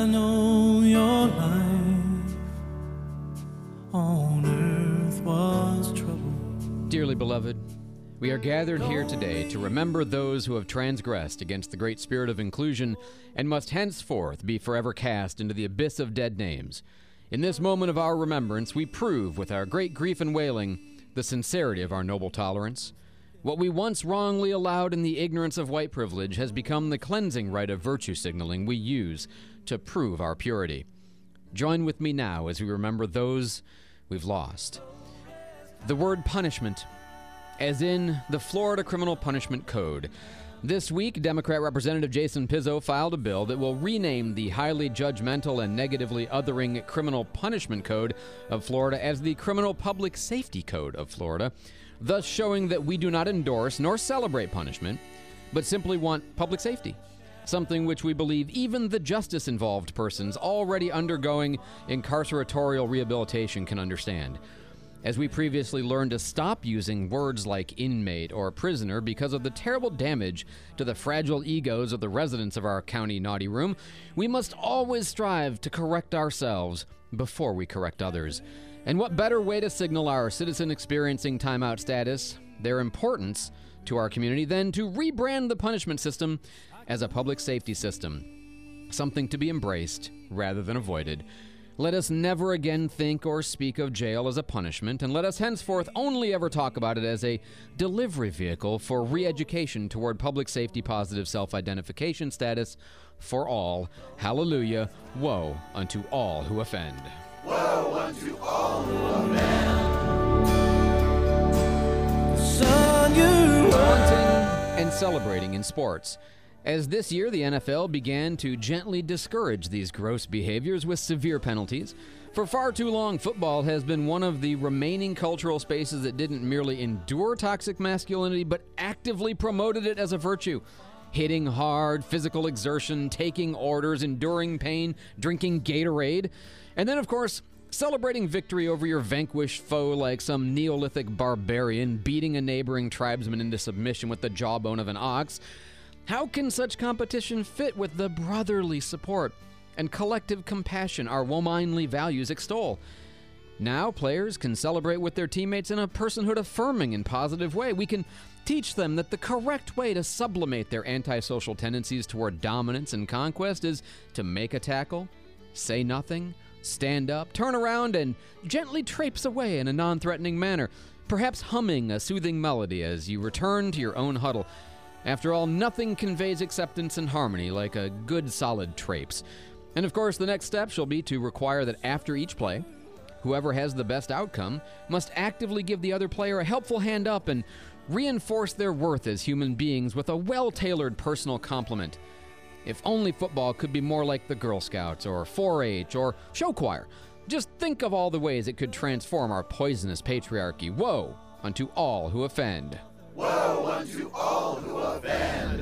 know your life on earth was trouble. Dearly beloved, we are gathered here today to remember those who have transgressed against the great spirit of inclusion and must henceforth be forever cast into the abyss of dead names. In this moment of our remembrance, we prove with our great grief and wailing the sincerity of our noble tolerance. What we once wrongly allowed in the ignorance of white privilege has become the cleansing rite of virtue signaling we use to prove our purity. Join with me now as we remember those we've lost. The word punishment, as in the Florida Criminal Punishment Code. This week, Democrat Representative Jason Pizzo filed a bill that will rename the highly judgmental and negatively othering Criminal Punishment Code of Florida as the Criminal Public Safety Code of Florida, thus showing that we do not endorse nor celebrate punishment, but simply want public safety, something which we believe even the justice-involved persons already undergoing incarceratorial rehabilitation can understand. As we previously learned to stop using words like inmate or prisoner because of the terrible damage to the fragile egos of the residents of our county naughty room, we must always strive to correct ourselves before we correct others. And what better way to signal our citizen experiencing timeout status, their importance to our community, than to rebrand the punishment system as a public safety system, something to be embraced rather than avoided. Let us never again think or speak of jail as a punishment, and let us henceforth only ever talk about it as a delivery vehicle for re-education toward public safety positive self-identification status for all. Hallelujah. Woe unto all who offend. Woe unto all who offend. Son, you Taunting and celebrating in sports. As this year, the NFL began to gently discourage these gross behaviors with severe penalties. For far too long, football has been one of the remaining cultural spaces that didn't merely endure toxic masculinity, but actively promoted it as a virtue. Hitting hard, physical exertion, taking orders, enduring pain, drinking Gatorade. And then, of course, celebrating victory over your vanquished foe like some Neolithic barbarian beating a neighboring tribesman into submission with the jawbone of an ox. How can such competition fit with the brotherly support and collective compassion our womanly values extol? Now players can celebrate with their teammates in a personhood-affirming and positive way. We can teach them that the correct way to sublimate their antisocial tendencies toward dominance and conquest is to make a tackle, say nothing, stand up, turn around, and gently traipse away in a non-threatening manner, perhaps humming a soothing melody as you return to your own huddle. After all, nothing conveys acceptance and harmony like a good solid traipse. And of course, the next step shall be to require that after each play, whoever has the best outcome must actively give the other player a helpful hand up and reinforce their worth as human beings with a well-tailored personal compliment. If only football could be more like the Girl Scouts or 4-H or show choir. Just think of all the ways it could transform our poisonous patriarchy. Woe unto all who offend. Woe unto all who offend.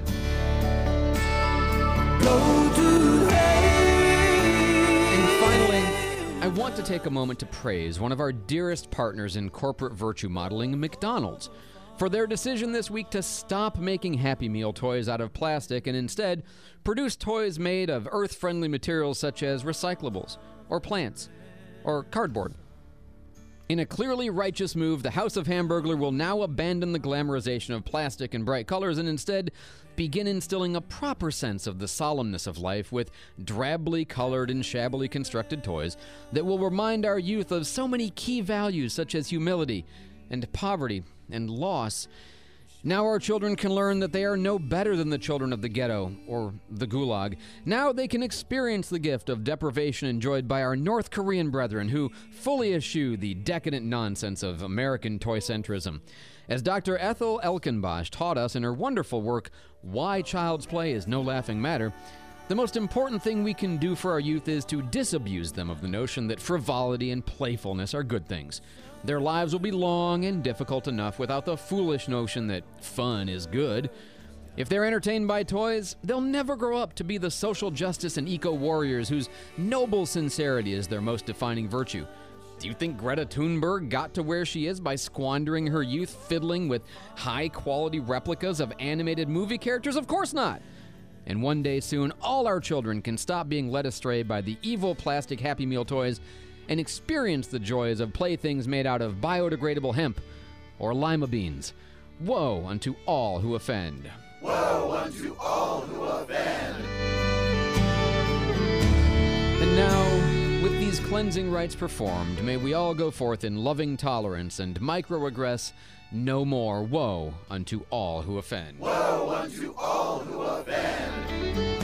go to And finally, I want to take a moment to praise one of our dearest partners in corporate virtue modeling, McDonald's, for their decision this week to stop making Happy Meal toys out of plastic and instead produce toys made of earth-friendly materials such as recyclables, or plants, or cardboard. In a clearly righteous move, the House of Hamburglar will now abandon the glamorization of plastic and bright colors and instead begin instilling a proper sense of the solemnness of life with drably colored and shabbily constructed toys that will remind our youth of so many key values such as humility and poverty and loss. Now our children can learn that they are no better than the children of the ghetto or the gulag. Now they can experience the gift of deprivation enjoyed by our North Korean brethren who fully eschew the decadent nonsense of American toy-centrism. As Dr. Ethel Elkenbosch taught us in her wonderful work, Why Child's Play is No Laughing Matter, the most important thing we can do for our youth is to disabuse them of the notion that frivolity and playfulness are good things. Their lives will be long and difficult enough without the foolish notion that fun is good. If they're entertained by toys, they'll never grow up to be the social justice and eco-warriors whose noble sincerity is their most defining virtue. Do you think Greta Thunberg got to where she is by squandering her youth fiddling with high-quality replicas of animated movie characters? Of course not. And one day soon, all our children can stop being led astray by the evil plastic Happy Meal toys and experience the joys of playthings made out of biodegradable hemp or lima beans. Woe unto all who offend. Woe unto all who offend. And now, with these cleansing rites performed, may we all go forth in loving tolerance and microaggress no more. Woe unto all who offend. Woe unto all who offend.